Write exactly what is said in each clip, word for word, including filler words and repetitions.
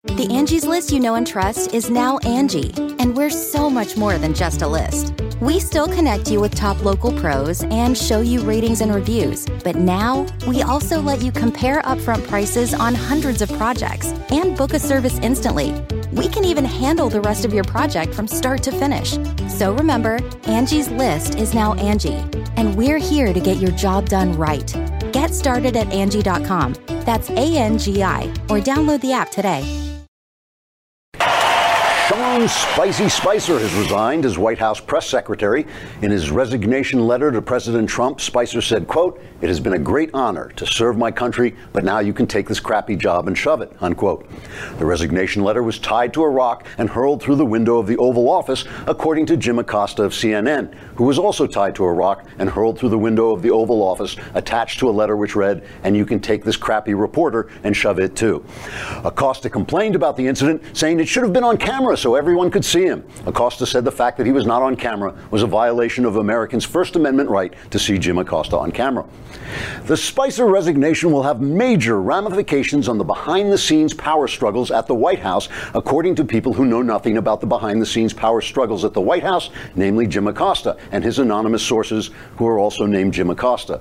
The Angie's List you know and trust is now Angie, and we're so much more than just a list. We still connect you with top local pros and show you ratings and reviews, but now we also let you compare upfront prices on hundreds of projects and book a service instantly. We can even handle the rest of your project from start to finish. So remember, Angie's List is now Angie, and we're here to get your job done right. Get started at Angie dot com. That's A N G I, or download the app today. Sean Spicy Spicer has resigned as White House press secretary. In his resignation letter to President Trump, Spicer said, quote, "It has been a great honor to serve my country, but now you can take this crappy job and shove it," unquote. The resignation letter was tied to a rock and hurled through the window of the Oval Office, according to Jim Acosta of C N N, who was also tied to a rock and hurled through the window of the Oval Office, attached to a letter which read, "And you can take this crappy reporter and shove it too." Acosta complained about the incident, saying it should have been on camera so everyone could see him. Acosta said the fact that he was not on camera was a violation of Americans' First Amendment right to see Jim Acosta on camera. The Spicer resignation will have major ramifications on the behind-the-scenes power struggles at the White House, according to people who know nothing about the behind-the-scenes power struggles at the White House, namely Jim Acosta and his anonymous sources, who are also named Jim Acosta,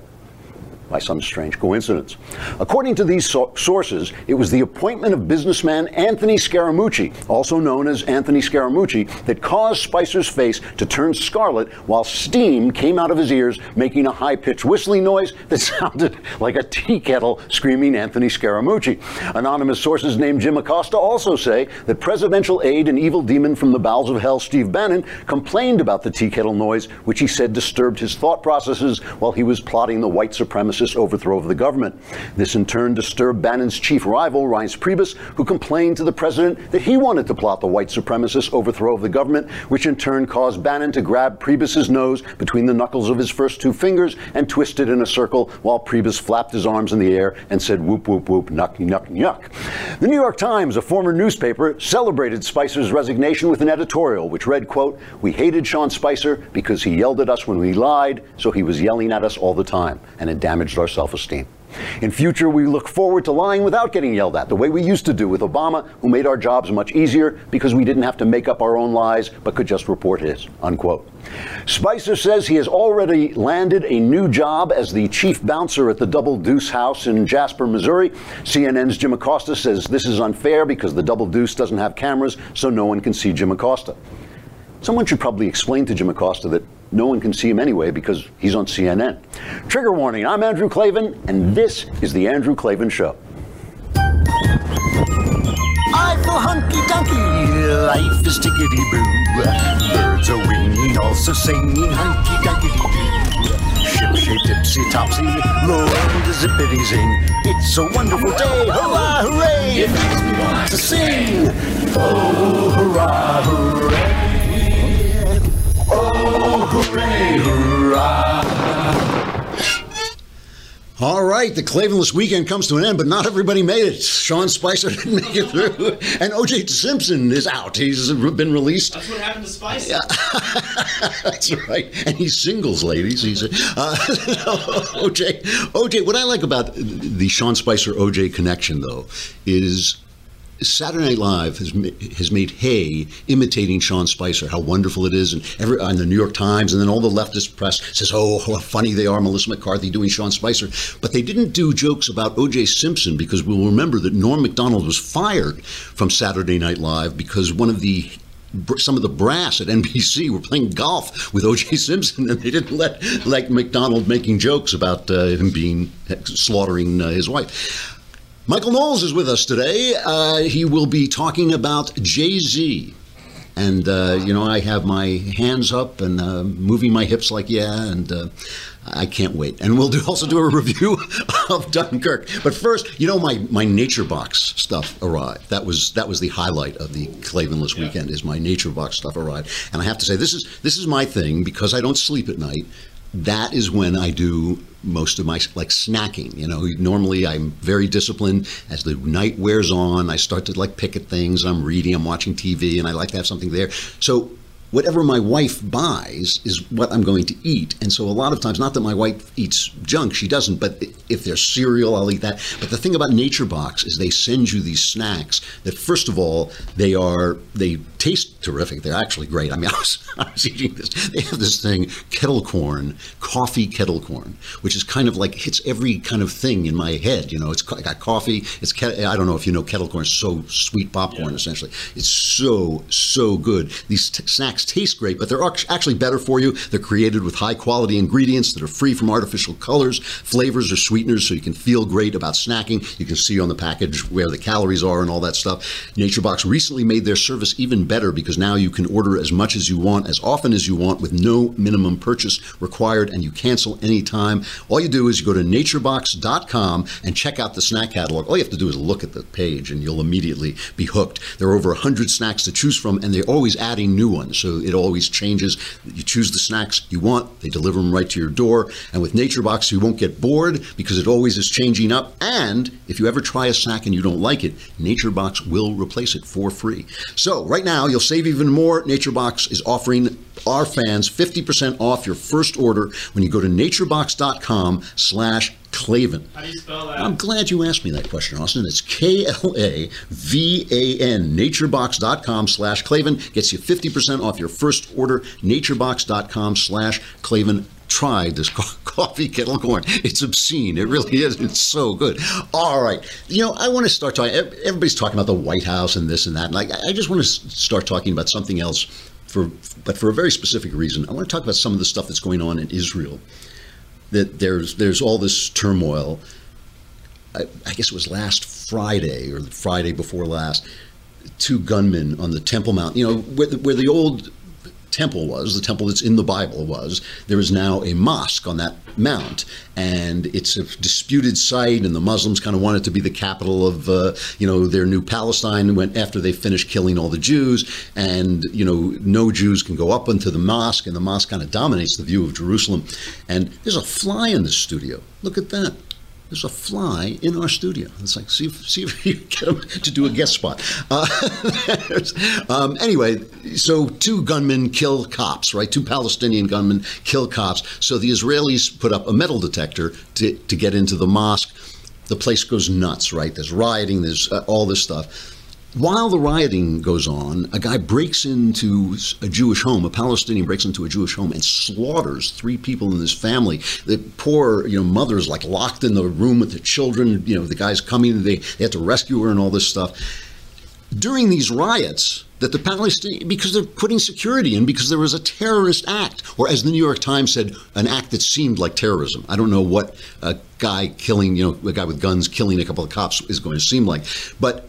by some strange coincidence. According to these so- sources, it was the appointment of businessman Anthony Scaramucci, also known as Anthony Scaramucci, that caused Spicer's face to turn scarlet while steam came out of his ears, making a high-pitched whistling noise that sounded like a tea kettle screaming Anthony Scaramucci. Anonymous sources named Jim Acosta also say that presidential aide and evil demon from the bowels of hell, Steve Bannon, complained about the tea kettle noise, which he said disturbed his thought processes while he was plotting the white supremacist overthrow of the government. This in turn disturbed Bannon's chief rival, Reince Priebus, who complained to the president that he wanted to plot the white supremacist overthrow of the government, which in turn caused Bannon to grab Priebus's nose between the knuckles of his first two fingers and twist it in a circle while Priebus flapped his arms in the air and said whoop, whoop, whoop, nuck, nuck, nuck. The New York Times, a former newspaper, celebrated Spicer's resignation with an editorial which read, quote, "We hated Sean Spicer because he yelled at us when we lied, so he was yelling at us all the time, and it damaged our self-esteem. In future, we look forward to lying without getting yelled at, the way we used to do with Obama, who made our jobs much easier because we didn't have to make up our own lies, but could just report his," unquote. Spicer says he has already landed a new job as the chief bouncer at the Double Deuce House in Jasper, Missouri. C N N's Jim Acosta says this is unfair because the Double Deuce doesn't have cameras, so no one can see Jim Acosta. Someone should probably explain to Jim Acosta that no one can see him anyway because he's on C N N. Trigger warning, I'm Andrew Klavan, and this is The Andrew Klavan Show. I feel hunky-dunky, life is tickety-boo. Birds are winging, also singing hunky-dunky-doo. Ship-shape, tipsy-topsy, Lord, zippity-zing. It's a wonderful day, hurrah, hooray! It makes me want to sing. Oh, hurrah, hooray! Oh, hooray, hurrah! All right, the Klavanless weekend comes to an end, but not everybody made it. Sean Spicer didn't make it through, and O J Simpson is out. He's been released. That's what happened to Spicer. Yeah. That's right, and he's singles, ladies. He's uh, O J. O J. What I like about the Sean Spicer O J connection, though, is Saturday Night Live has has made hay imitating Sean Spicer, how wonderful it is, and every on the New York Times, and then all the leftist press says, "Oh, how funny they are, Melissa McCarthy doing Sean Spicer." But they didn't do jokes about O J Simpson, because we'll remember that Norm Macdonald was fired from Saturday Night Live because one of the some of the brass at N B C were playing golf with O J Simpson, and they didn't let like Macdonald making jokes about uh, him being slaughtering uh, his wife. Michael Knowles is with us today. Uh, he will be talking about Jay-Z. And, uh, you know, I have my hands up and uh, moving my hips like, yeah, and uh, I can't wait. And we'll do, also do a review of Dunkirk. But first, you know, my, my Nature Box stuff arrived. That was that was the highlight of the Klavanless yeah. weekend, is my Nature Box stuff arrived. And I have to say, this is this is my thing, because I don't sleep at night. That is when I do most of my, like, snacking. You know, normally I'm very disciplined. As the night wears on, I start to, like, pick at things. I'm reading, I'm watching T V, and I like to have something there. So whatever my wife buys is what I'm going to eat. And so a lot of times, not that my wife eats junk, she doesn't, but if there's cereal, I'll eat that. But the thing about NatureBox is they send you these snacks that, first of all, they are, they taste terrific. They're actually great. I mean, I was, I was eating this. They have this thing, kettle corn, coffee kettle corn, which is kind of like, hits every kind of thing in my head. You know, it's got coffee. It's, I don't know if you know kettle corn, it's so sweet popcorn, yeah. essentially. It's so, so good. These t- snacks taste great, but they're actually better for you. They're created with high quality ingredients that are free from artificial colors, flavors, or sweeteners, so you can feel great about snacking. You can see on the package where the calories are and all that stuff. NatureBox recently made their service even better because now you can order as much as you want, as often as you want, with no minimum purchase required, and you cancel anytime. All you do is you go to naturebox dot com and check out the snack catalog. All you have to do is look at the page and you'll immediately be hooked. There are over one hundred snacks to choose from, and they're always adding new ones, so it always changes. You choose the snacks you want, they deliver them right to your door, and with NatureBox you won't get bored because it always is changing up, and if you ever try a snack and you don't like it, NatureBox will replace it for free. So right now you'll save even more. NatureBox is offering our fans fifty percent off your first order when you go to naturebox dot com slash Klavan. How do you spell that? I'm glad you asked me that question, Austin. It's K L A V A N. naturebox dot com slash Klavan gets you fifty percent off your first order. naturebox dot com slash Klavan. Try this co- coffee kettle corn. It's obscene. It really is. It's so good. All right. You know, I want to start talking. Everybody's talking about the White House and this and that. And I, I just want to start talking about something else, for, but for a very specific reason. I want to talk about some of the stuff that's going on in Israel. That there's there's all this turmoil. I, I guess it was last Friday or the Friday before last. Two gunmen on the Temple Mount. You know, where the, where the old temple was, the temple that's in the Bible was, there is now a mosque on that mount, and it's a disputed site, and the Muslims kind of want it to be the capital of, uh, you know, their new Palestine when after they finish killing all the Jews, and, you know, no Jews can go up into the mosque, and the mosque kind of dominates the view of Jerusalem. And there's a fly in the studio. Look at that. There's a fly in our studio. It's like, see if, see if you get him to do a guest spot. Uh, um, anyway, so two gunmen kill cops, right? Two Palestinian gunmen kill cops. So the Israelis put up a metal detector to, to get into the mosque. The place goes nuts, right? There's rioting, there's uh, all this stuff. While the rioting goes on, a guy breaks into a Jewish home, a Palestinian breaks into a Jewish home and slaughters three people in his family. The poor, you know, mother's like locked in the room with the children. You know, the guy's coming, they, they have to rescue her and all this stuff. During these riots, that the Palestinians, because they're putting security in, because there was a terrorist act, or as the New York Times said, an act that seemed like terrorism. I don't know what a guy killing, you know, a guy with guns killing a couple of cops is going to seem like. But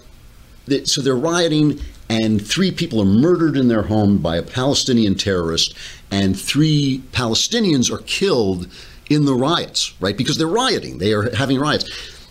so they're rioting, and three people are murdered in their home by a Palestinian terrorist, and three Palestinians are killed in the riots, right? Because they're rioting. They are having riots.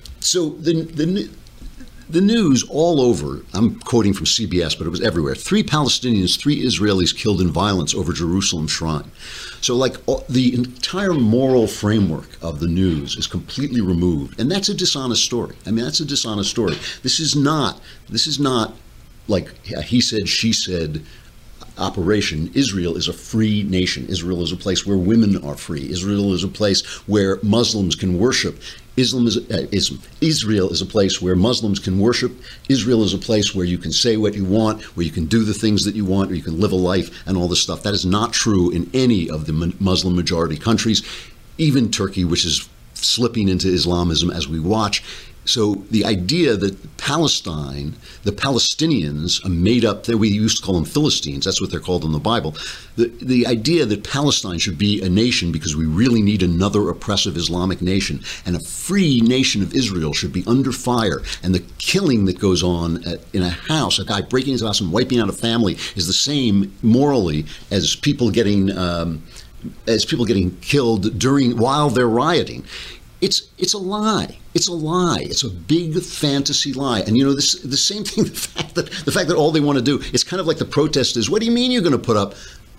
So the the the news all over, I'm quoting from C B S, but it was everywhere. Three Palestinians, three Israelis killed in violence over Jerusalem shrine. So like the entire moral framework of the news is completely removed. And that's a dishonest story. I mean, that's a dishonest story. This is not, this is not like he said, she said operation. Israel is a free nation. Israel is a place where women are free. Israel is a place where Muslims can worship. Islam is, uh, Islam. Israel is a place where Muslims can worship. Israel is a place where you can say what you want, where you can do the things that you want, where you can live a life and all this stuff. That is not true in any of the Muslim majority countries, even Turkey, which is slipping into Islamism as we watch. So the idea that Palestine, the Palestinians, are made up, we used to call them Philistines, that's what they're called in the Bible. The, the idea that Palestine should be a nation because we really need another oppressive Islamic nation, and a free nation of Israel should be under fire, and the killing that goes on at, in a house, a guy breaking his house and wiping out a family, is the same morally as people getting um, as people getting killed during while they're rioting. It's it's a lie. It's a lie. It's a big fantasy lie. And you know, this the same thing, the fact that the fact that all they want to do, it's kind of like the protest is, what do you mean you're going to put up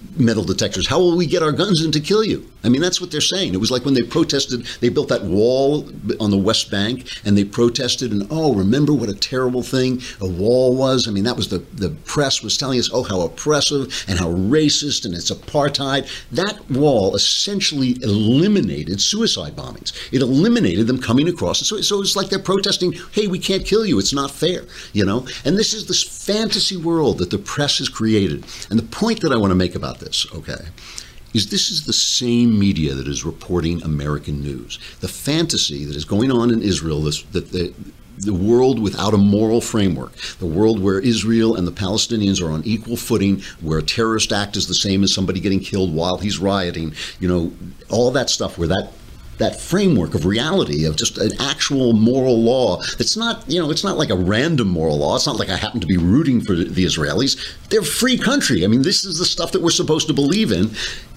metal detectors. How will we get our guns in to kill you? I mean, that's what they're saying. It was like when they protested, they built that wall on the West Bank, and they protested, and oh, remember what a terrible thing a wall was? I mean, that was the, the press was telling us, oh, how oppressive and how racist, and it's apartheid. That wall essentially eliminated suicide bombings. It eliminated them coming across. So, so it's like they're protesting, hey, we can't kill you. It's not fair, you know? And this is this fantasy world that the press has created. And the point that I want to make about this, okay, is this is the same media that is reporting American news. The fantasy that is going on in Israel, this, that the, the world without a moral framework, the world where Israel and the Palestinians are on equal footing, where a terrorist act is the same as somebody getting killed while he's rioting, you know, all that stuff where that that framework of reality, of just an actual moral law. It's not, you know, it's not like a random moral law. It's not like I happen to be rooting for the Israelis. They're a free country. I mean, this is the stuff that we're supposed to believe in.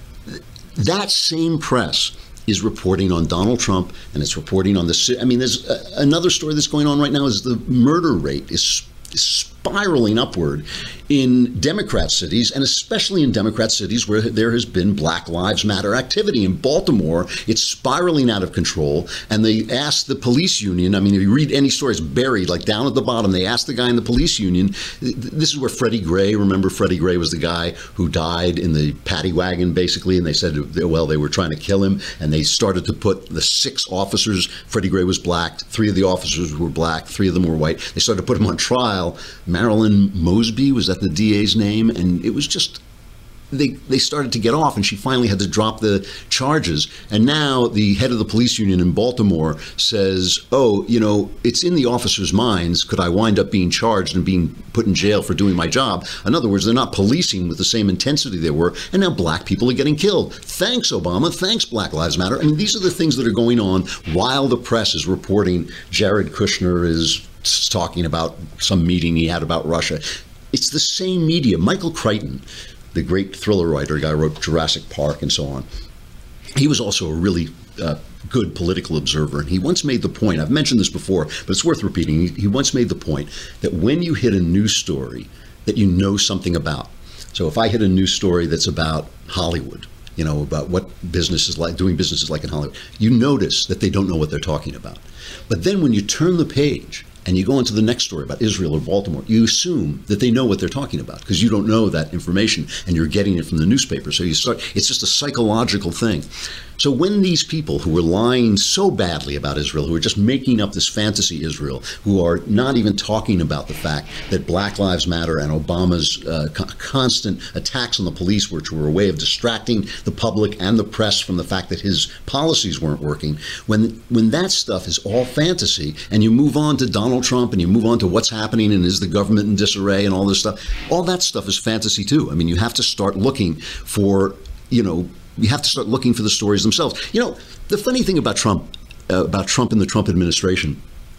That same press is reporting on Donald Trump, and it's reporting on the, I mean, there's a, another story that's going on right now is the murder rate is spiraling upward in Democrat cities, and especially in Democrat cities where there has been Black Lives Matter activity. In Baltimore, it's spiraling out of control, and they asked the police union, I mean, if you read any stories buried, like down at the bottom, they asked the guy in the police union, this is where Freddie Gray, remember Freddie Gray was the guy who died in the paddy wagon, basically, and they said, well, they were trying to kill him, and they started to put the six officers, Freddie Gray was black, three of the officers were black, three of them were white, they started to put him on trial. Marilyn Mosby, was that the D A's name? And it was just, they they started to get off, and she finally had to drop the charges. And now the head of the police union in Baltimore says, oh, you know, it's in the officers' minds, could I wind up being charged and being put in jail for doing my job? In other words, they're not policing with the same intensity they were, and now black people are getting killed. Thanks, Obama. Thanks, Black Lives Matter. I mean, these are the things that are going on while the press is reporting Jared Kushner is talking about some meeting he had about Russia. It's the same media. Michael Crichton, the great thriller writer, guy who wrote Jurassic Park and so on, he was also a really uh, good political observer. And he once made the point, I've mentioned this before, but it's worth repeating. He, he once made the point that when you hit a news story that you know something about, so if I hit a news story that's about Hollywood, you know, about what business is like, doing business is like in Hollywood, you notice that they don't know what they're talking about. But then when you turn the page and you go into the next story about Israel or Baltimore, you assume that they know what they're talking about because you don't know that information and you're getting it from the newspaper. So you start, it's just a psychological thing. So when these people who were lying so badly about Israel, who are just making up this fantasy Israel, who are not even talking about the fact that Black Lives Matter and Obama's uh, co- constant attacks on the police, which were a way of distracting the public and the press from the fact that his policies weren't working, when when that stuff is all fantasy, and you move on to Donald Trump and you move on to what's happening and is the government in disarray and all this stuff, all that stuff is fantasy too. I mean, you have to start looking for, you know, you have to start looking for the stories themselves. You know, the funny thing about Trump, uh, about Trump and the Trump administration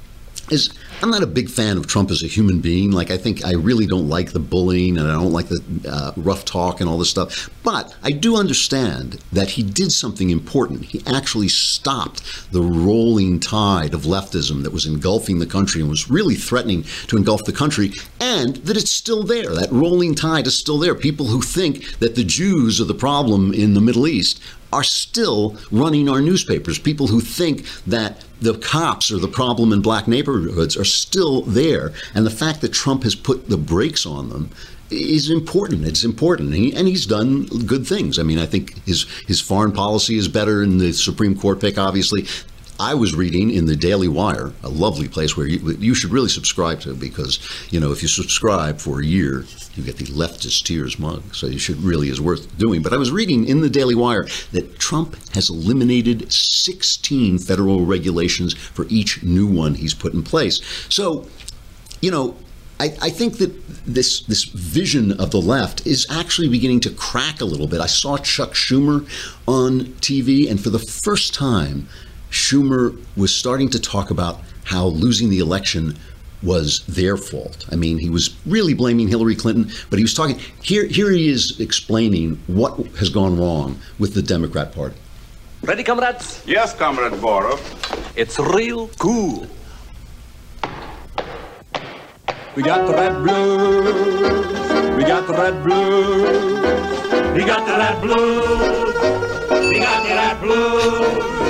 is I'm not a big fan of Trump as a human being. Like, I think I really don't like the bullying and I don't like the uh, rough talk and all this stuff. But I do understand that he did something important. He actually stopped the rolling tide of leftism that was engulfing the country and was really threatening to engulf the country, and that it's still there. That rolling tide is still there. People who think that the Jews are the problem in the Middle East are still running our newspapers. People who think that the cops are the problem in black neighborhoods are still there. And the fact that Trump has put the brakes on them is important. It's important. And, he, and he's done good things. I mean, I think his, his foreign policy is better in the Supreme Court pick, obviously. I was reading in the Daily Wire, a lovely place where you, you should really subscribe to, because, you know, if you subscribe for a year, you get the Leftist Tears mug. So you should really is worth doing. But I was reading in the Daily Wire that Trump has eliminated sixteen federal regulations for each new one he's put in place. So, you know, I, I think that this this vision of the left is actually beginning to crack a little bit. I saw Chuck Schumer on T V, and for the first time, Schumer was starting to talk about how losing the election was their fault. I mean, he was really blaming Hillary Clinton, but he was talking, here, here he is explaining what has gone wrong with the Democrat Party. Ready, comrades? Yes, Comrade Borov. It's real cool. We got the red blues, we got the red blues. We got the red blues. We got the red blues.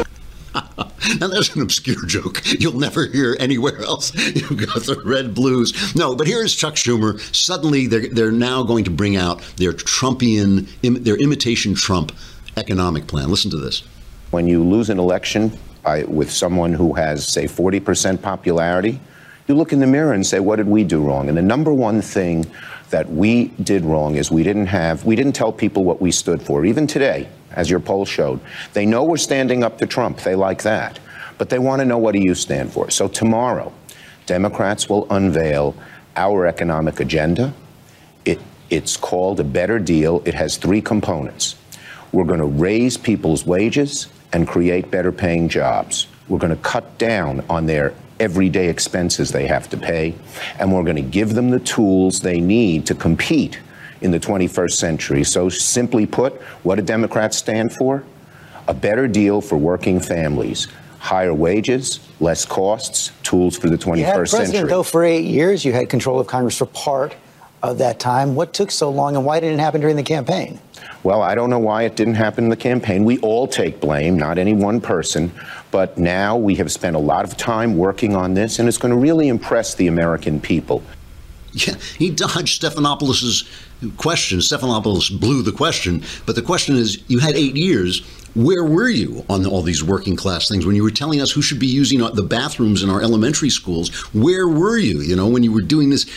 Now, that's an obscure joke you'll never hear anywhere else. You've got the red blues. No, but here's Chuck Schumer. Suddenly, they're, they're now going to bring out their Trumpian, im, their imitation Trump economic plan. Listen to this. When you lose an election by, with someone who has, say, forty percent popularity, you look in the mirror and say, what did we do wrong? And the number one thing that we did wrong is we didn't have, we didn't tell people what we stood for. Even today, as your poll showed, they know we're standing up to Trump. They like that. But they want to know, what do you stand for? So tomorrow, Democrats will unveil our economic agenda. It, it's called a better deal. It has three components. We're going to raise people's wages and create better paying jobs. We're going to cut down on their everyday expenses they have to pay, and we're going to give them the tools they need to compete in the twenty-first century. So simply put, what do Democrats stand for? A better deal for working families, higher wages, less costs, tools for the twenty-first century. You had president, though, for eight years. You had control of Congress for part of that time. What took so long, and why didn't it happen during the campaign? Well, I don't know why it didn't happen in the campaign. We all take blame, not any one person. But now we have spent a lot of time working on this, and it's going to really impress the American people. Yeah, he dodged Stephanopoulos' question. Stephanopoulos blew the question. But the question is, you had eight years. Where were you on all these working class things? When you were telling us who should be using the bathrooms in our elementary schools, where were you? You know, when you were doing this,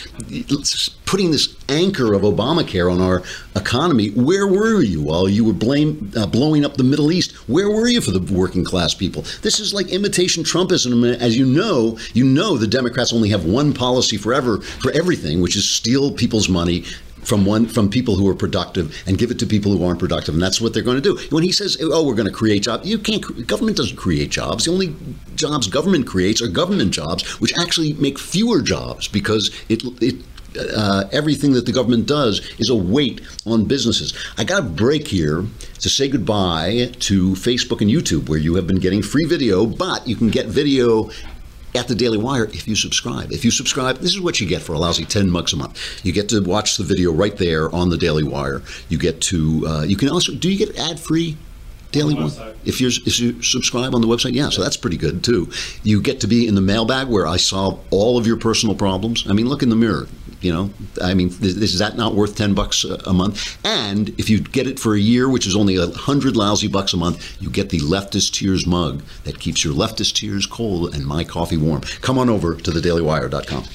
putting this anchor of Obamacare on our economy, where were you while you were blame, uh, blowing up the Middle East? Where were you for the working class people? This is like imitation Trumpism. As you know, you know the Democrats only have one policy forever for everything, which is steal people's money from one from people who are productive and give it to people who aren't productive, and that's what they're going to do. When he says, "Oh, we're going to create jobs," you can't. Government doesn't create jobs. The only jobs government creates are government jobs, which actually make fewer jobs because it it. Uh, everything that the government does is a weight on businesses. I got a break here to say goodbye to Facebook and YouTube, where you have been getting free video, but you can get video at the Daily Wire if you subscribe. If you subscribe, this is what you get for a lousy ten bucks a month. You get to watch the video right there on the Daily Wire. You get to, uh, you can also, do you get ad-free Daily Wire? If you're, if you subscribe on the website, yeah, so that's pretty good too. You get to be in the mailbag where I solve all of your personal problems. I mean, look in the mirror. You know, I mean, is that not worth ten bucks a month? And if you get it for a year, which is only a hundred lousy bucks a month, you get the Leftist Tears mug that keeps your leftist tears cold and my coffee warm. Come on over to the daily wire dot com.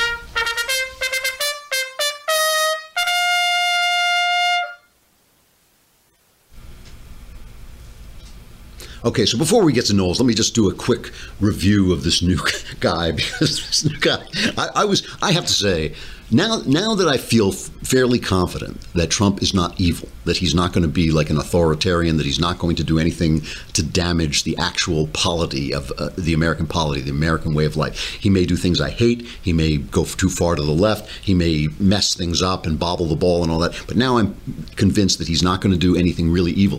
Okay, so before we get to Knowles, let me just do a quick review of this new guy, because this new guy, I, I was, I have to say, now, now that I feel fairly confident that Trump is not evil, that he's not going to be like an authoritarian, that he's not going to do anything to damage the actual polity of uh, the American polity, the American way of life. He may do things I hate. He may go too far to the left. He may mess things up and bobble the ball and all that. But now I'm convinced that he's not going to do anything really evil.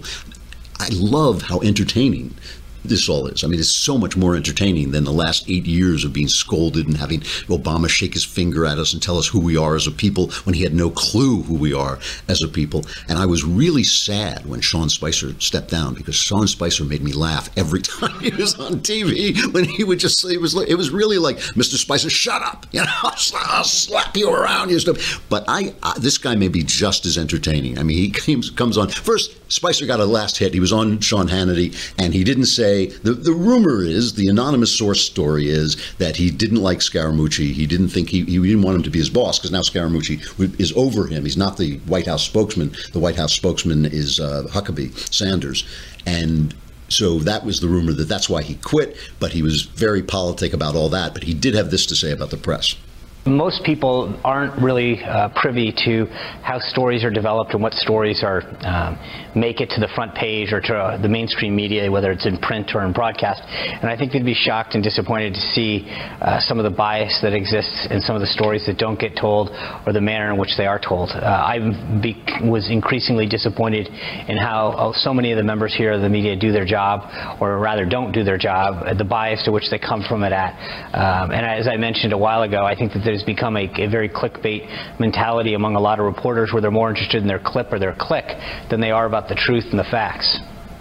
I love how entertaining this all is. I mean, it's so much more entertaining than the last eight years of being scolded and having Obama shake his finger at us and tell us who we are as a people when he had no clue who we are as a people. And I was really sad when Sean Spicer stepped down, because Sean Spicer made me laugh every time he was on T V, when he would just say, it was like, it was really like, Mister Spicer, shut up, you know, I'll slap you around, you stuff. But I, I, this guy may be just as entertaining. I mean, he comes, comes on, first, Spicer got a last hit. He was on Sean Hannity, and he didn't say, the, the rumor is, the anonymous source story is, that he didn't like Scaramucci. He didn't think he, he didn't want him to be his boss, because now Scaramucci is over him. He's not the White House spokesman. The White House spokesman is uh, Huckabee Sanders. And so that was the rumor, that that's why he quit, but he was very politic about all that. But he did have this to say about the press. Most people aren't really uh, privy to how stories are developed and what stories are um, make it to the front page or to uh, the mainstream media, whether it's in print or in broadcast. And I think they'd be shocked and disappointed to see uh, some of the bias that exists in some of the stories that don't get told, or the manner in which they are told. Uh, I be- was increasingly disappointed in how uh, so many of the members here of the media do their job, or rather don't do their job, the bias to which they come from it at. Um, and as I mentioned a while ago, I think that there's has become a, a very clickbait mentality among a lot of reporters, where they're more interested in their clip or their click than they are about the truth and the facts.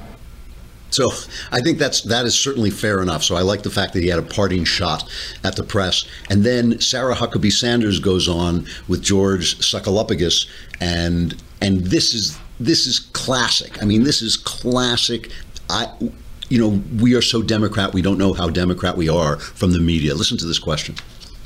So I think that's that is certainly fair enough. So I like the fact that he had a parting shot at the press. And then Sarah Huckabee Sanders goes on with George Sakalopoulos, and and this is this is classic. I mean, this is classic. I, you know, we are so Democrat, we don't know how Democrat we are from the media. Listen to this question.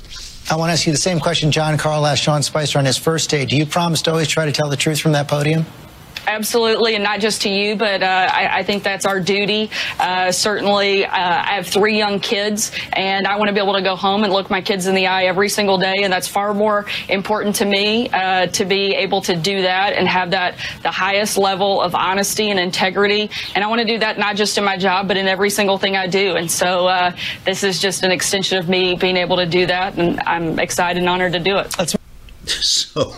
I want to ask you the same question John Carl asked Sean Spicer on his first day. Do you promise to always try to tell the truth from that podium? Absolutely, and not just to you, but uh, I, I think that's our duty. Uh, certainly, uh, I have three young kids, and I want to be able to go home and look my kids in the eye every single day, and that's far more important to me, uh, to be able to do that and have that the highest level of honesty and integrity. And I want to do that not just in my job, but in every single thing I do. And so uh, this is just an extension of me being able to do that, and I'm excited and honored to do it. Let's So,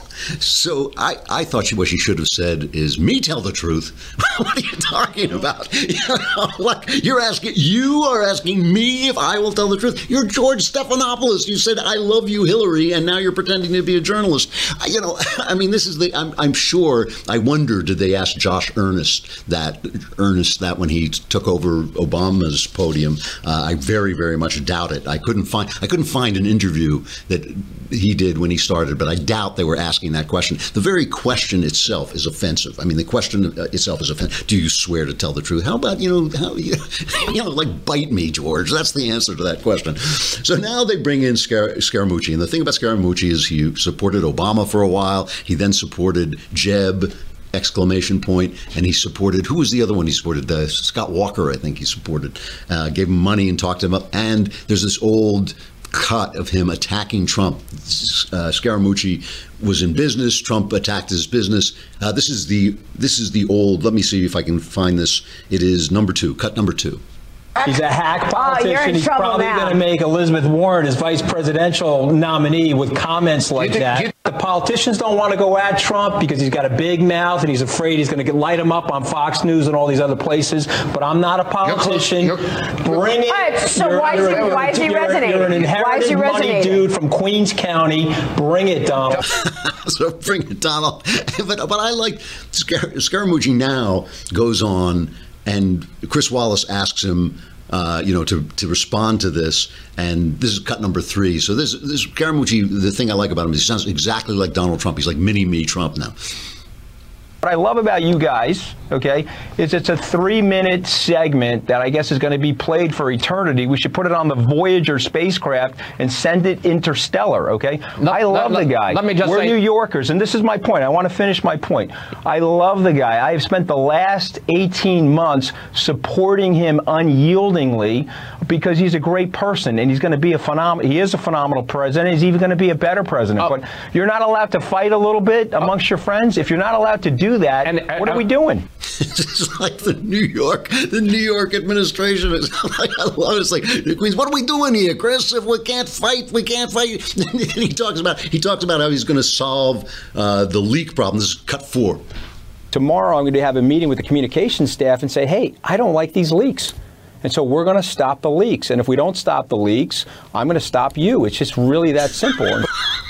so I, I thought she, what she should have said is, me tell the truth. What are you talking about? You know, like, you're asking, you are asking me if I will tell the truth. You're George Stephanopoulos. You said, I love you, Hillary, and now you're pretending to be a journalist. I, you know, I mean, this is the, I'm, I'm sure, I wonder, did they ask Josh Earnest that, Earnest that when he took over Obama's podium? Uh, I very, very much doubt it. I couldn't find, I couldn't find an interview that he did when he started, but I doubt they were asking that question. The very question itself is offensive. I mean, the question itself is offensive. Do you swear to tell the truth? How about, you know, how, you know, like, bite me, George? That's the answer to that question. So now they bring in Scar- Scaramucci. And the thing about Scaramucci is he supported Obama for a while. He then supported Jeb, exclamation point, and he supported, who was the other one he supported? Uh, Scott Walker, I think he supported. Uh, gave him money and talked him up. And there's this old cut of him attacking Trump. Uh, Scaramucci was in business. Trump attacked his business. Uh, this is the this is the old. Let me see if I can find this. It is number two. Cut number two. He's a hack politician. Oh, He's probably going to make Elizabeth Warren his vice presidential nominee with comments like think, that. you, the politicians don't want to go at Trump because he's got a big mouth and he's afraid he's going to light him up on Fox News and all these other places. But I'm not a politician. You're, Bring it. Right, so you're, why, is he, why is he you're, resonating? You're an inherited money dude from Queens County. Bring it, Donald. So bring it, Donald. But, but I like Scar- Scaramucci now goes on, and Chris Wallace asks him, Uh, you know, to, to respond to this, and this is cut number three. So this, this Scaramucci, the thing I like about him is he sounds exactly like Donald Trump. He's like mini-me Trump now. What I love about you guys, okay, is it's a three-minute segment that I guess is going to be played for eternity. We should put it on the Voyager spacecraft and send it interstellar, okay? No, I love no, the guy. Let me just We're say, New Yorkers, and this is my point. I want to finish my point. I love the guy. I have spent the last eighteen months supporting him unyieldingly because he's a great person, and he's going to be a phenomenal, he is a phenomenal president. He's even going to be a better president. Oh. But you're not allowed to fight a little bit amongst oh. your friends. If you're not allowed to do that, and, what are uh, we doing? It's like the New York, the New York administration. It's like, I love it. It's like, Queens, what are we doing here, Chris? If we can't fight, we can't fight. And he talks about he talks about how he's going to solve uh, the leak problem. This is cut four. Tomorrow, I'm going to have a meeting with the communications staff and say, hey, I don't like these leaks. And so we're going to stop the leaks. And if we don't stop the leaks, I'm going to stop you. It's just really that simple.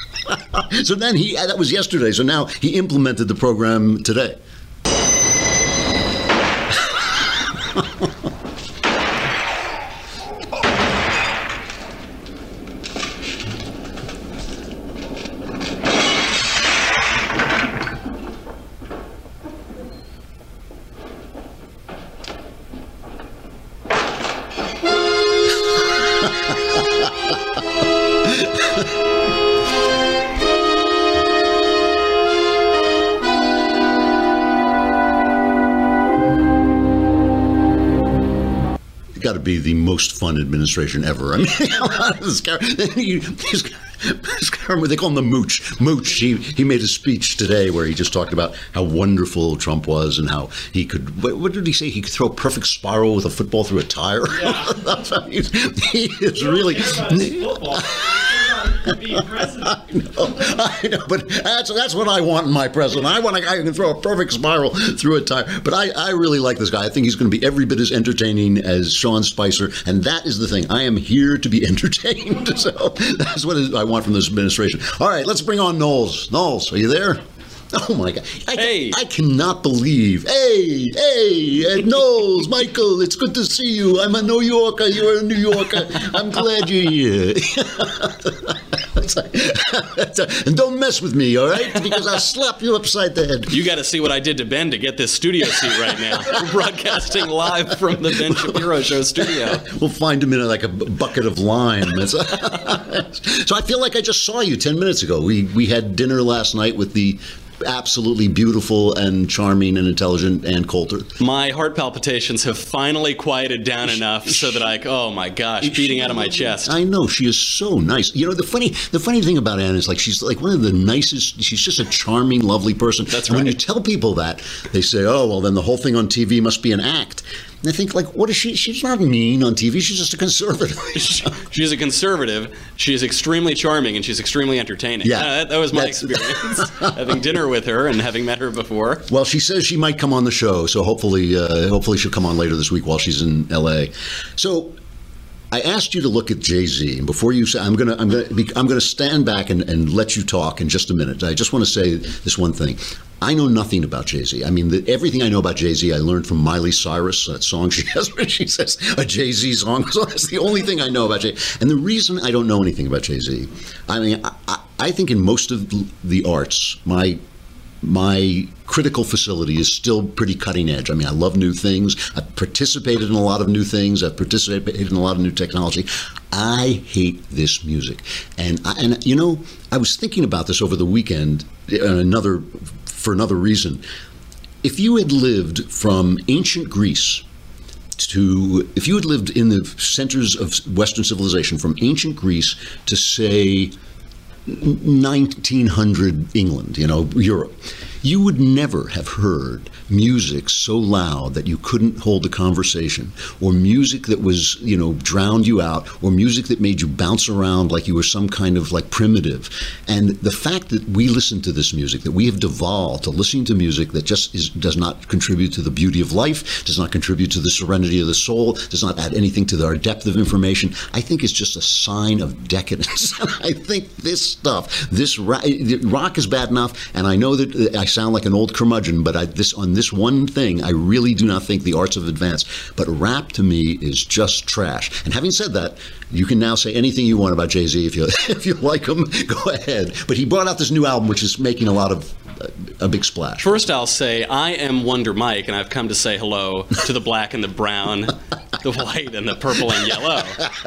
So then he, that was yesterday. So now he implemented the program today. Got to be the most fun administration ever. I mean, this guy, he, this guy, they call him the Mooch. Mooch. He he made a speech today where he just talked about how wonderful Trump was and how he could. What, what did he say? He could throw a perfect spiral with a football through a tire. Yeah. He is really. to be president. I know, I know, but that's that's what I want in my president. I want a guy who can throw a perfect spiral through a tire. But I, I really like this guy. I think he's going to be every bit as entertaining as Sean Spicer, and that is the thing. I am here to be entertained. So that's what I want from this administration. All right, let's bring on Knowles. Knowles, are you there? Oh my God! I, hey. I cannot believe. Hey, hey, Ed Knowles, Michael, it's good to see you. I'm a New Yorker. You're a New Yorker. I'm glad you're here. And don't mess with me, all right? Because I'll slap you upside the head. You got to see what I did to Ben to get this studio seat right now. We're broadcasting live from the Ben Shapiro Show studio. We'll find him in a, like a bucket of lime. So I feel like I just saw you ten minutes ago. We we had dinner last night with the absolutely beautiful and charming and intelligent Ann Coulter. My heart palpitations have finally quieted down enough so that I, oh my gosh, beating out of my chest. I know, she is so nice. You know, the funny the funny thing about Ann is like she's like one of the nicest, she's just a charming, lovely person. That's and right. When you tell people that, they say, oh, well, then the whole thing on T V must be an act. And I think, like, what is she? She's not mean on T V. She's just a conservative. She's a conservative. She's extremely charming, and she's extremely entertaining. Yeah. Uh, that, that was my That's- experience, having dinner with her and having met her before. Well, she says she might come on the show, so hopefully, uh, hopefully she'll come on later this week while she's in L A. So, I asked you to look at Jay-Z, and before you say, I'm gonna, I'm gonna, be, I'm gonna stand back and, and let you talk in just a minute. I just want to say this one thing. I know nothing about Jay-Z. I mean, the, everything I know about Jay-Z, I learned from Miley Cyrus, that song she has where she says a Jay-Z song. So that's the only thing I know about Jay. And the reason I don't know anything about Jay-Z, I mean, I, I, I think in most of the arts, my my critical facility is still pretty cutting edge. I mean, I love new things. I've participated in a lot of new things. I've participated in a lot of new technology. I hate this music. And, I, and you know, I was thinking about this over the weekend, uh, another for another reason. If you had lived from ancient Greece to, if you had lived in the centers of Western civilization, from ancient Greece to, say, nineteen hundred England, you know, Europe, you would never have heard music so loud that you couldn't hold a conversation, or music that was, you know, drowned you out, or music that made you bounce around like you were some kind of like primitive. And the fact that we listen to this music, that we have devolved to listening to music that just is, does not contribute to the beauty of life, does not contribute to the serenity of the soul, does not add anything to our depth of information, I think it's just a sign of decadence. I think this stuff, this rock, rock is bad enough, and I know that I sound like an old curmudgeon, but I, this on this one thing, I really do not think the arts have advanced. But rap to me is just trash. And having said that, you can now say anything you want about Jay-Z if you if you like him. Go ahead. But he brought out this new album, which is making a lot of a big splash. First, I'll say I am Wonder Mike, and I've come to say hello to the black and the brown, the white and the purple and yellow.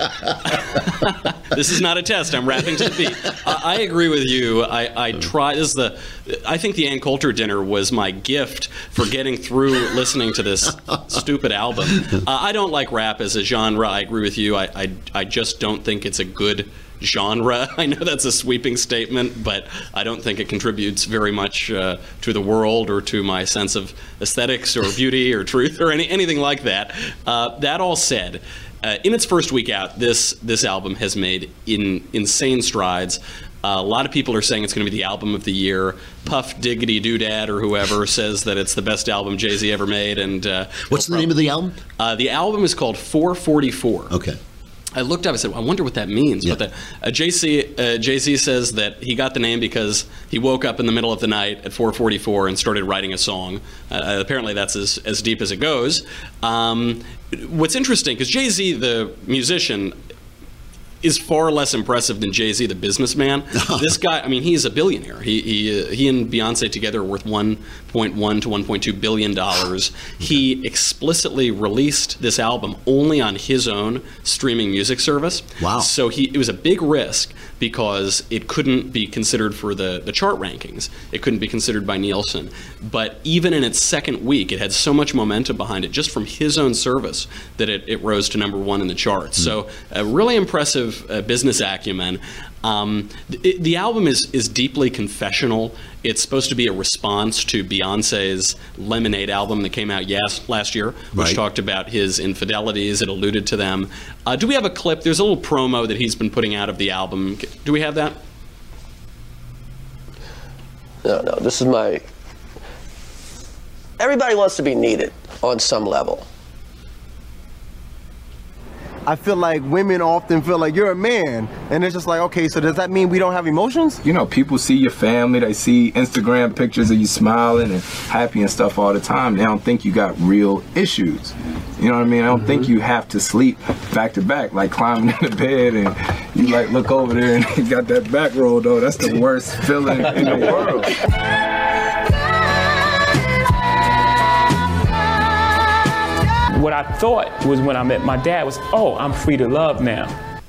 This is not a test. I'm rapping to the beat. I, I agree with you. I, I try. This is the. I think the Ann Coulter dinner was my gift for getting through listening to this stupid album. Uh, I don't like rap as a genre. I agree with you. I, I I just don't think it's a good genre. I know that's a sweeping statement, but I don't think it contributes very much uh, to the world or to my sense of aesthetics or beauty or truth or any, anything like that. Uh, that all said, uh, in its first week out, this this album has made in insane strides. Uh, a lot of people are saying it's going to be the album of the year. Puff Diggity Doodad or whoever says that it's the best album Jay-Z ever made. And uh, what's the name of the album? Uh, the album is called four forty-four. Okay. I looked up, I said, well, I wonder what that means. Yeah. But the, uh, Jay-Z, uh, Jay-Z says that he got the name because he woke up in the middle of the night at four forty-four and started writing a song. Uh, apparently that's as, as deep as it goes. Um, what's interesting, because Jay-Z, the musician, is far less impressive than Jay-Z, the businessman. This guy, I mean, he's a billionaire. He he, uh, he and Beyonce together are worth one point one to one point two billion dollars. He explicitly released this album only on his own streaming music service. Wow. So he it was a big risk because it couldn't be considered for the, the chart rankings. It couldn't be considered by Nielsen. But even in its second week, it had so much momentum behind it just from his own service that it, it rose to number one in the charts. Mm. So a really impressive of uh, business acumen. Um, the, the album is is deeply confessional. It's supposed to be a response to Beyonce's Lemonade album that came out yes, last year, which Right. talked about his infidelities. It alluded to them. Uh, do we have a clip? There's a little promo that he's been putting out of the album. Do we have that? No, no, this is my... Everybody wants to be needed on some level. I feel like women often feel like you're a man, and it's just like, okay, so does that mean we don't have emotions? You know, people see your family, they see Instagram pictures of you smiling and happy and stuff all the time. They don't think you got real issues. You know what I mean? I don't mm-hmm. think you have to sleep back to back, like climbing in the bed and you like look over there and you got that back roll though. That's the worst feeling in the world. What I thought was when I met my dad was, oh, I'm free to love now.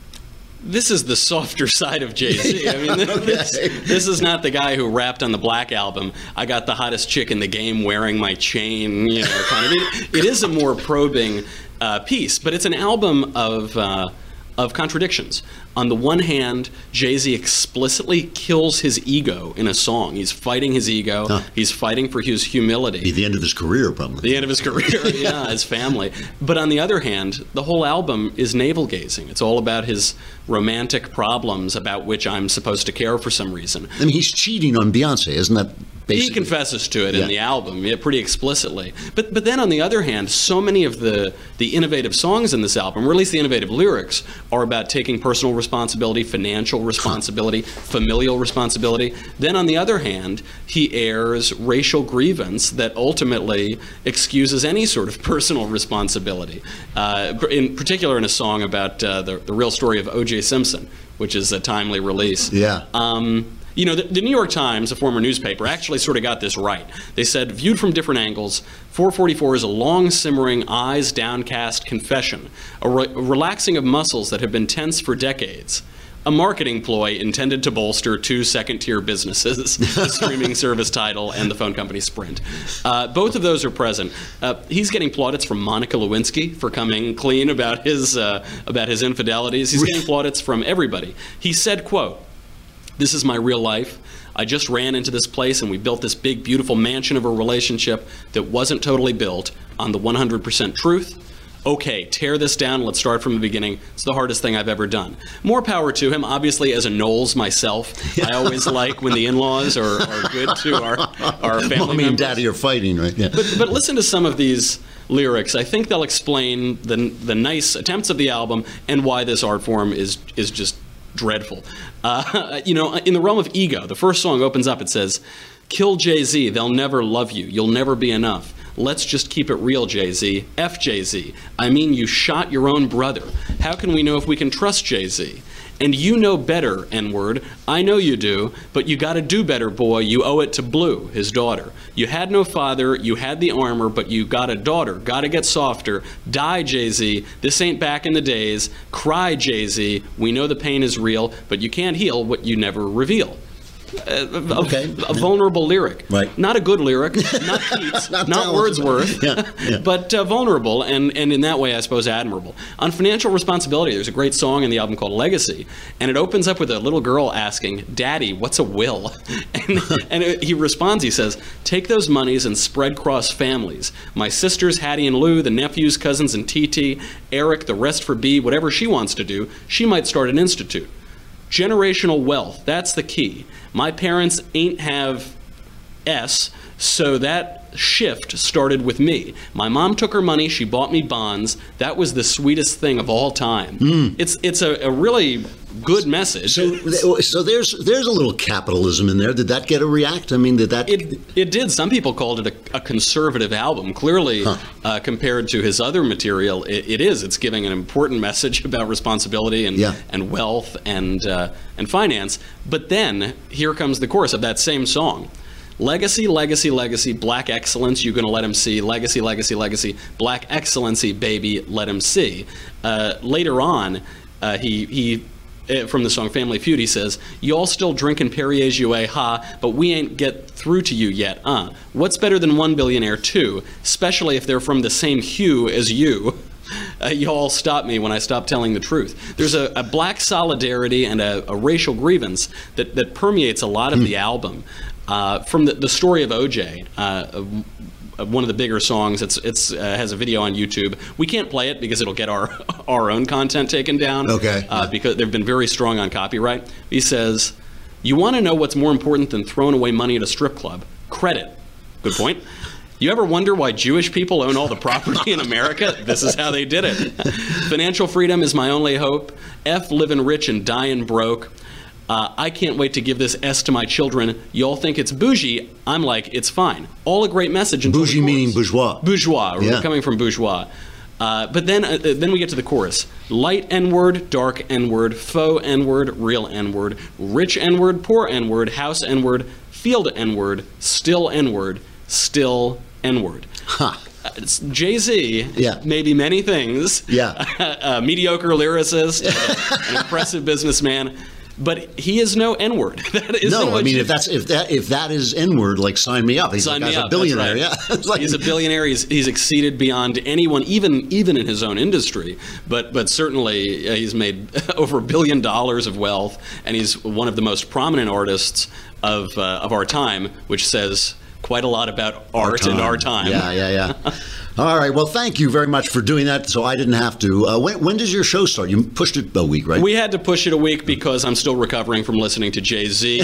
This is the softer side of Jay-Z. I mean, this, this is not the guy who rapped on the Black album, I got the hottest chick in the game wearing my chain, you know, kind of. It, it is a more probing uh, piece, but it's an album of, uh, of contradictions. On the one hand, Jay-Z explicitly kills his ego in a song. He's fighting his ego. Huh. He's fighting for his humility. Be the end of his career, probably. The end of his career, yeah, his family. But on the other hand, the whole album is navel-gazing. It's all about his romantic problems about which I'm supposed to care for some reason. I mean, he's cheating on Beyonce, isn't that basically? He confesses to it yeah. in the album, yeah, pretty explicitly. But but then on the other hand, so many of the, the innovative songs in this album, or at least the innovative lyrics, are about taking personal responsibility, financial responsibility, familial responsibility. Then on the other hand, he airs racial grievance that ultimately excuses any sort of personal responsibility. Uh, in particular in a song about uh, the, the real story of O J Simpson, which is a timely release. Yeah. Um, You know, the, the New York Times, a former newspaper, actually sort of got this right. They said, viewed from different angles, four forty-four is a long, simmering, eyes downcast confession, a, re- a relaxing of muscles that have been tense for decades, a marketing ploy intended to bolster two second-tier businesses, the streaming service Tidal and the phone company Sprint. Uh, both of those are present. Uh, he's getting plaudits from Monica Lewinsky for coming clean about his, uh, about his infidelities. He's getting plaudits from everybody. He said, quote, "This is my real life. I just ran into this place and we built this big, beautiful mansion of a relationship that wasn't totally built on the one hundred percent truth. Okay, tear this down. Let's start from the beginning. It's the hardest thing I've ever done." More power to him. Obviously, as a Knowles myself, I always like when the in-laws are, are good to our, our family Mommy members. and Daddy are fighting, right? Yeah. But, but listen to some of these lyrics. I think they'll explain the, the nice attempts of the album and why this art form is, is just dreadful. Uh, you know, in the realm of ego, the first song opens up, it says, "Kill Jay-Z, they'll never love you, you'll never be enough. Let's just keep it real, Jay-Z. F Jay-Z. I mean, you shot your own brother. How can we know if we can trust Jay-Z? And you know better, N-word. I know you do, but you gotta do better, boy. You owe it to Blue, his daughter. You had no father, you had the armor, but you got a daughter. Gotta get softer. Die, Jay-Z. This ain't back in the days. Cry, Jay-Z. We know the pain is real, but you can't heal what you never reveal." Uh, a, okay. a vulnerable lyric. Right. Not a good lyric, not Keats, not not Wordsworth, yeah, yeah. but uh, vulnerable and, and in that way, I suppose, admirable. On financial responsibility, there's a great song in the album called Legacy, and it opens up with a little girl asking, "Daddy, what's a will?" And, and it, he responds, he says, "Take those monies and spread cross families. My sisters, Hattie and Lou, the nephews, cousins, and T T, Eric, the rest for B, whatever she wants to do, she might start an institute. Generational wealth, that's the key. My parents ain't have S, so that shift started with me. My mom took her money, she bought me bonds. That was the sweetest thing of all time." Mm. It's it's a, a really good message. So, so there's there's a little capitalism in there. Did that get a react? I mean, did that? It it did. Some people called it a, a conservative album. Clearly, huh. uh, compared to his other material, it, it is. It's giving an important message about responsibility and yeah. and wealth and uh, and finance. But then here comes the chorus of that same song. "Legacy, legacy, legacy, black excellence, you're going to let him see. Legacy, legacy, legacy, black excellency, baby, let him see." Uh, later on, uh, he, he uh, from the song Family Feud, he says, "Y'all still drinking Perrier Jouet, ha, but we ain't get through to you yet, uh. What's better than one billionaire, too, especially if they're from the same hue as you?" Uh, you all stop me when I stop telling the truth. There's a, a black solidarity and a, a racial grievance that, that permeates a lot of the album. Uh, from the, the story of O J, uh, one of the bigger songs, it's it's uh, has a video on YouTube. We can't play it because it'll get our our own content taken down. Okay. Uh, because they've been very strong on copyright. He says, "You want to know what's more important than throwing away money at a strip club? Credit." Good point. You ever wonder why Jewish people own all the property in America? This is how they did it. Financial freedom is my only hope. F living rich and dying broke. Uh, I can't wait to give this S to my children. Y'all think it's bougie. I'm like, it's fine. All a great message. Bougie meaning bourgeois. Bourgeois. Yeah. We're coming from bourgeois. Uh, but then, uh, then we get to the chorus. Light N-word, dark N-word, faux N-word, real N-word, rich N-word, poor N-word, house N-word, field N-word, still N-word, still N-word. Huh. Uh, Jay-Z yeah. may be many things. Yeah. A mediocre lyricist, an impressive businessman. But he is no N-word. That isn't no, I what mean, you, if that's if that if that is N-word, like sign me up. He's sign like, me a up. billionaire. That's Yeah, right. like, He's a billionaire. He's he's exceeded beyond anyone, even even in his own industry. But but certainly uh, he's made over a billion dollars of wealth, and he's one of the most prominent artists of uh, of our time, which says quite a lot about art and our time. Yeah, yeah, yeah. All right. Well, thank you very much for doing that. So I didn't have to. Uh, when, when does your show start? You pushed it a week, right? We had to push it a week because I'm still recovering from listening to Jay-Z.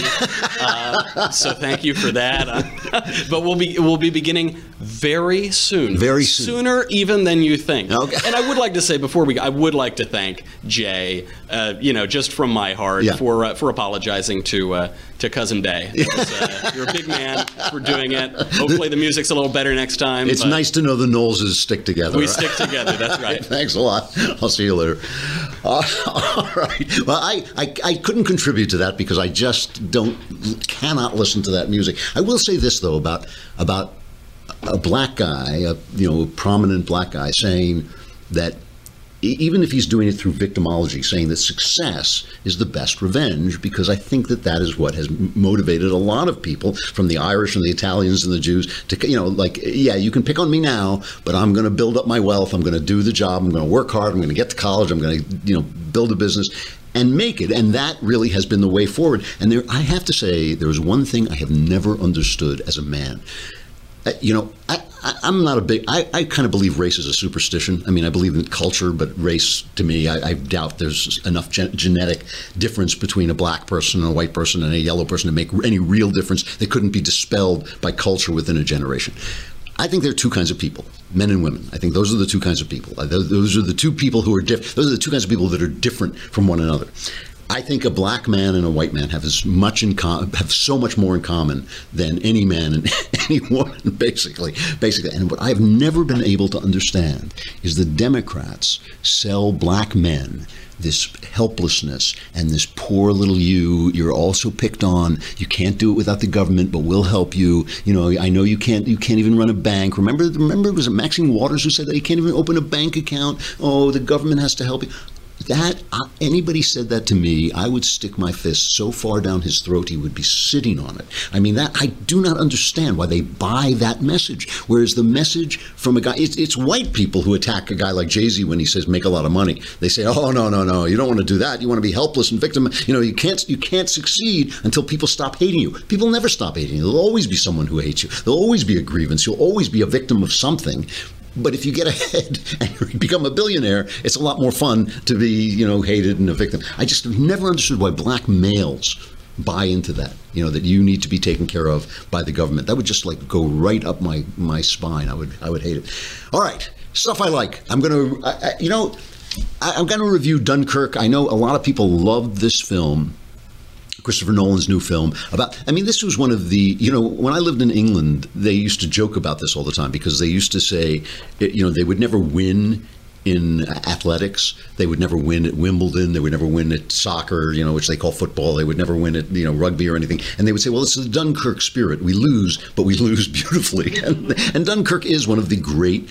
uh, so thank you for that. But we'll be we'll be beginning very soon. Very soon. Sooner even than you think. Okay. And I would like to say before we, I would like to thank Jay, uh, you know, just from my heart Yeah. for uh, for apologizing to uh, to Cousin Bay. It was, uh, you're a big man for doing it. Hopefully the music's a little better next time. It's but nice to know the Knowleses stick together. We right? stick together. That's right. Thanks a lot. I'll see you later. Uh, all right. Well, I, I I couldn't contribute to that because I just don't cannot listen to that music. I will say this though about about a black guy, a you know a prominent black guy, saying that e- even if he's doing it through victimology, saying that success is the best revenge, because I think that that is what has m- motivated a lot of people, from the Irish and the Italians and the Jews, to, you know, like, yeah, you can pick on me now, but I'm going to build up my wealth. I'm going to do the job. I'm going to work hard. I'm going to get to college. I'm going to, you know, build a business and make it. And that really has been the way forward. And there, I have to say, there is one thing I have never understood as a man. Uh, you know, I, I, I'm not a big, I, I kind of believe race is a superstition. I mean, I believe in culture, but race, to me, I, I doubt there's enough gen- genetic difference between a black person and a white person and a yellow person to make any real difference that couldn't be dispelled by culture within a generation. I think there are two kinds of people, men and women. I think those are the two kinds of people. Uh, Those, those are the two people who are different. Those are the two kinds of people that are different from one another. I think a black man and a white man have as much in com- have so much more in common than any man and any woman, basically. Basically, and what I've never been able to understand is the Democrats sell black men this helplessness and this poor little you. You're also picked on. You can't do it without the government, but we'll help you. You know, I know you can't. You can't even run a bank. Remember, remember, was it Maxine Waters who said that you can't even open a bank account? Oh, the government has to help you. That uh, anybody said that to me, I would stick my fist so far down his throat he would be sitting on it. I mean, that I do not understand why they buy that message. Whereas the message from a guy, it's, it's white people who attack a guy like Jay-Z when he says make a lot of money. They say, oh no no no, you don't want to do that. You want to be helpless and victim. You know, you can't you can't succeed until people stop hating you. People never stop hating you. There'll always be someone who hates you. There'll always be a grievance. You'll always be a victim of something. But if you get ahead and you become a billionaire, it's a lot more fun to be, you know, hated and a victim. I just have never understood why black males buy into that, you know, that you need to be taken care of by the government. That would just like go right up my, my spine. I would I would hate it. All right, stuff I like. I'm going to, you know, I, I'm going to review Dunkirk. I know a lot of people loved this film. Christopher Nolan's new film about, I mean, this was one of the, you know, when I lived in England, they used to joke about this all the time because they used to say, you know, they would never win in athletics. They would never win at Wimbledon. They would never win at soccer, you know, which they call football. They would never win at, you know, rugby or anything. And they would say, well, it's the Dunkirk spirit. We lose, but we lose beautifully. And, and Dunkirk is one of the great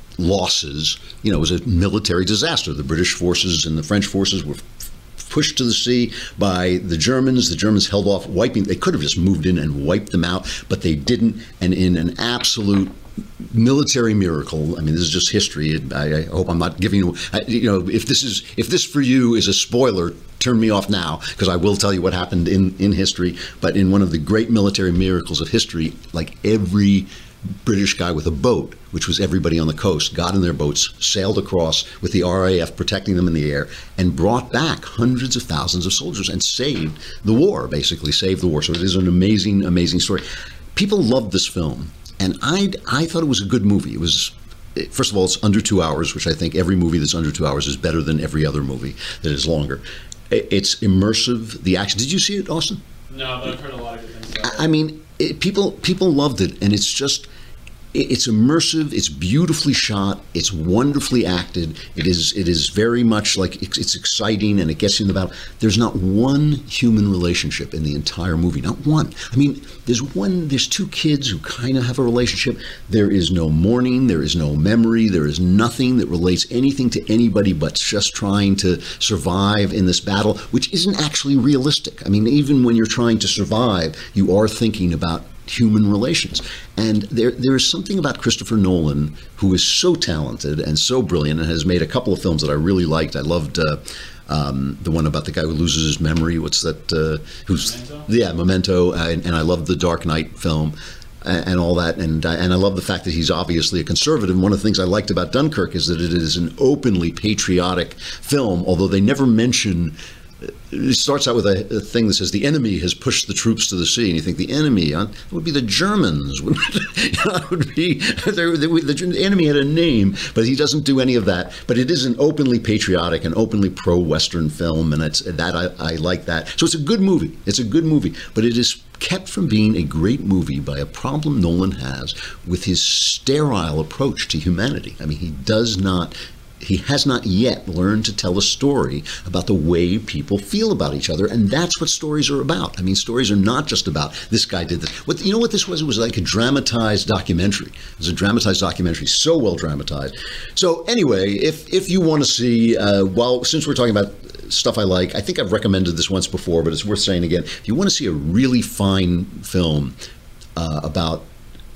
losses. You know, it was a military disaster. The British forces and the French forces were pushed to the sea by the Germans. The Germans held off wiping. They could have just moved in and wiped them out, but they didn't. And in an absolute military miracle. I mean, this is just history. I, I hope I'm not giving you, I, you know, if this is if this for you is a spoiler, turn me off now, because I will tell you what happened in, in history. But in one of the great military miracles of history, like every British guy with a boat, which was everybody on the coast, got in their boats, sailed across with the R A F protecting them in the air, and brought back hundreds of thousands of soldiers and saved the war, basically saved the war. So it is an amazing, amazing story. People loved this film, and I, I thought it was a good movie. It was, first of all, it's under two hours, which I think every movie that's under two hours is better than every other movie that is longer. It's immersive. The action. Did you see it, Austin? No, but I've heard a lot of good things about it. I mean, it, people people loved it, and it's just, it, it's immersive. It's beautifully shot. It's wonderfully acted. It is it is very much like it's, it's exciting, and it gets you in the battle. There's not one human relationship in the entire movie. Not one. I mean, there's one. There's two kids who kind of have a relationship. There is no mourning. There is no memory. There is nothing that relates anything to anybody but just trying to survive in this battle, which isn't actually realistic. I mean, even when you're trying to survive, you are thinking about human relations. And there there is something about Christopher Nolan, who is so talented and so brilliant and has made a couple of films that I really liked. I loved uh, um, the one about the guy who loses his memory. What's that? Uh, who's Memento? Yeah, Memento. And, and I loved the Dark Knight film and, and all that. And, and I love the fact that he's obviously a conservative. And one of the things I liked about Dunkirk is that it is an openly patriotic film, although they never mention. It starts out with a, a thing that says the enemy has pushed the troops to the sea, and you think the enemy uh, it would be the Germans. It would be the enemy had a name, but he doesn't do any of that. But it is an openly patriotic and openly pro-Western film, and it's that I, I like that. So it's a good movie. It's a good movie, but it is kept from being a great movie by a problem Nolan has with his sterile approach to humanity. I mean, he does not. He has not yet learned to tell a story about the way people feel about each other, and that's what stories are about. I mean, stories are not just about this guy did this. What, you know what this was? It was like a dramatized documentary. It was a dramatized documentary, so well dramatized. So anyway, if if you want to see, uh, well, since we're talking about stuff I like, I think I've recommended this once before, but it's worth saying again. If you want to see a really fine film uh, about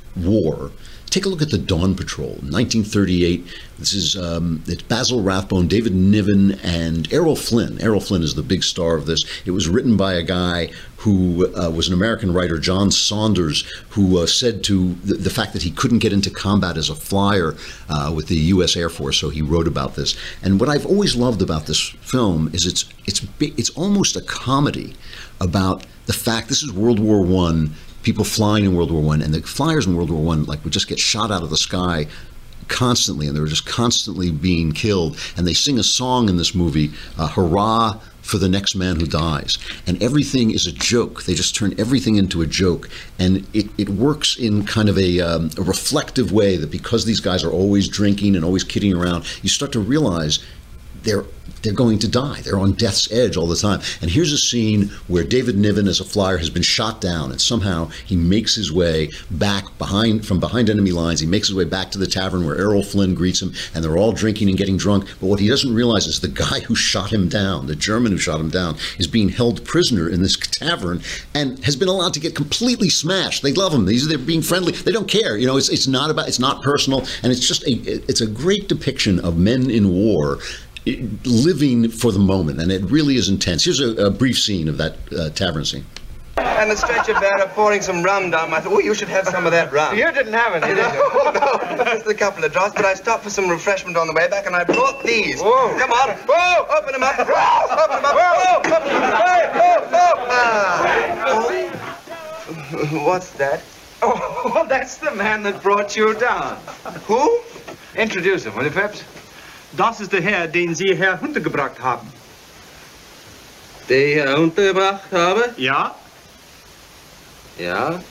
war, take a look at The Dawn Patrol, nineteen thirty-eight. This is um, it's Basil Rathbone, David Niven, and Errol Flynn. Errol Flynn is the big star of this. It was written by a guy who uh, was an American writer, John Saunders, who uh, said to the, the fact that he couldn't get into combat as a flyer uh, with the U S Air Force, so he wrote about this. And what I've always loved about this film is it's it's it's almost a comedy about the fact this is World War One. People flying in World War One, and the flyers in World War One like would just get shot out of the sky constantly, and they were just constantly being killed. And they sing a song in this movie, uh, "Hurrah for the next man who dies," and everything is a joke. They just turn everything into a joke, and it, it works in kind of a, um, a reflective way that because these guys are always drinking and always kidding around, you start to realize they're they're going to die. They're on death's edge all the time. And here's a scene where David Niven, as a flyer, has been shot down, and somehow he makes his way back behind from behind enemy lines. He makes his way back to the tavern where Errol Flynn greets him, and they're all drinking and getting drunk. But what he doesn't realize is the guy who shot him down, the German who shot him down, is being held prisoner in this tavern and has been allowed to get completely smashed. They love him. These they're being friendly. They don't care. You know, it's it's not about it's not personal, and it's just a it's a great depiction of men in war living for the moment, and it really is intense. Here's a, a brief scene of that uh, tavern scene. And the stretcher bearer pouring some rum down my throat. Oh, you should have some of that rum. You didn't have any, did you? Oh, no, just a couple of drops, but I stopped for some refreshment on the way back, and I brought these. Whoa. Come on. Whoa, open them up. Whoa, open them up. Whoa, open them up. Whoa, whoa, ah. Oh. What's that? Oh, that's the man that brought you down. Who? Introduce him, will you, Peps? Das ist der Herr, den Sie Herr untergebracht haben. Der Herr untergebracht habe? Ja. Ja.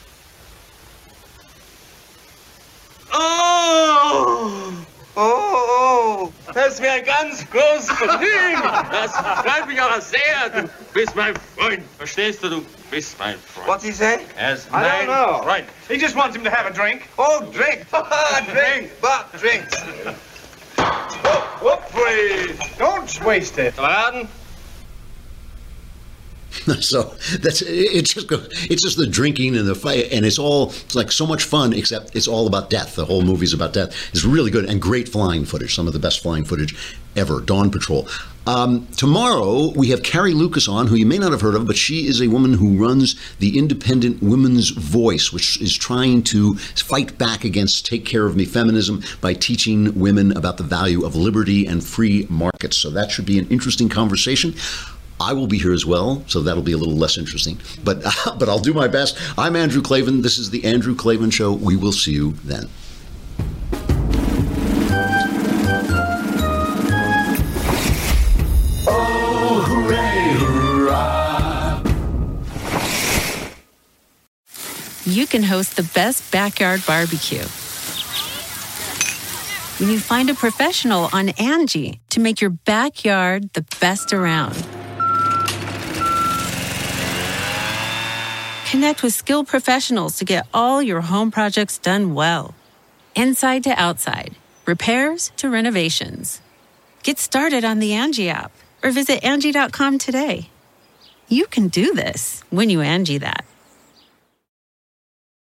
Oh! Oh, oh! Das wäre ganz groß Vergnügen. Das freut mich aber sehr. Du bist mein Freund. Verstehst du? Du bist mein Freund. What's he say? As I don't know. Right. He just wants him to have a drink. Oh, drink. drink. But drinks. Oh, whoop, please. Don't waste it. Pardon? So that's it's just it's just the drinking and the fight, and it's all it's like so much fun. Except it's all about death. The whole movie's about death. It's really good and great flying footage. Some of the best flying footage ever. Dawn Patrol. Um, tomorrow we have Carrie Lucas on, who you may not have heard of, but she is a woman who runs the Independent Women's Voice, which is trying to fight back against Take Care of Me feminism by teaching women about the value of liberty and free markets. So that should be an interesting conversation. I will be here as well, so that'll be a little less interesting, but uh, but I'll do my best. I'm Andrew Klavan. This is the Andrew Klavan Show. We will see you then. Oh, hooray, hurrah! You can host the best backyard barbecue when you find a professional on Angie to make your backyard the best around. Connect with skilled professionals to get all your home projects done well. Inside to outside, repairs to renovations. Get started on the Angie app or visit Angie dot com today. You can do this when you Angie that.